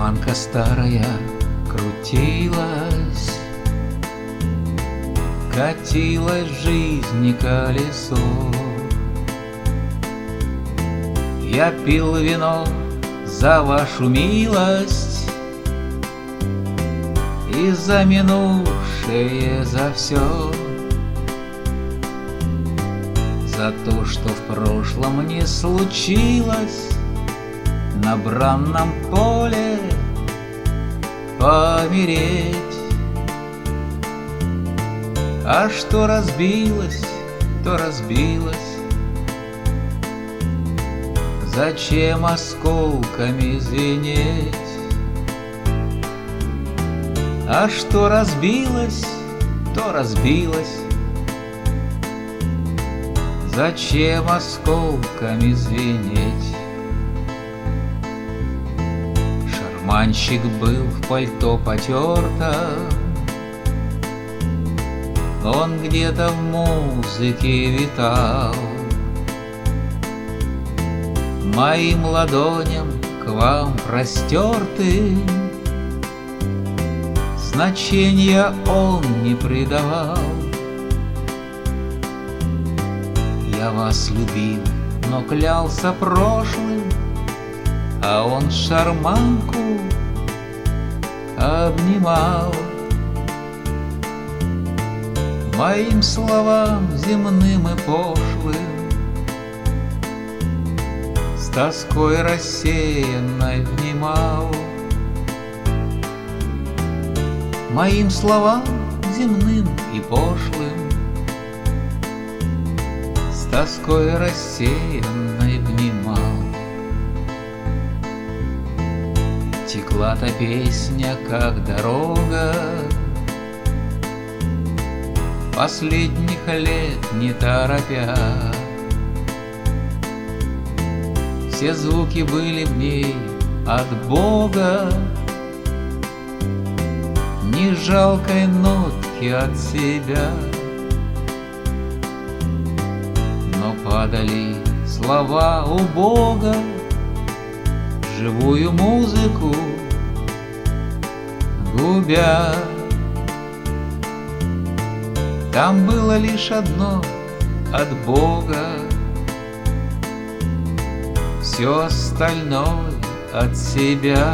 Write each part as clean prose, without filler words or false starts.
Шарманка старая крутилась, катилось в жизни колесо. Я пил вино за вашу милость и за минувшее, за все, за то, что в прошлом не случилось на бранном поле помереть. А что разбилось, то разбилось. Зачем осколками звенеть? А что разбилось, то разбилось. Зачем осколками звенеть? Шарманщик был в пальто потертом, он где-то в музыке витал. Моим ладоням к вам простертым значения он не придавал. Я вас любил, но клялся прошлым, а он шарманку обнимал. Моим словам земным и пошлым с тоской рассеянной внимал. Моим словам земным и пошлым с тоской рассеянной внимал. Текла-то песня, как дорога последних лет не торопя. Все звуки были в ней от Бога, ни жалкой нотки от себя. Но падали слова у Бога, живую музыку губя. Там было лишь одно от Бога, все остальное от себя.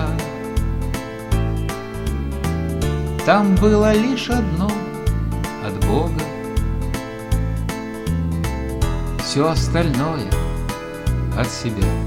Там было лишь одно от Бога, все остальное от себя.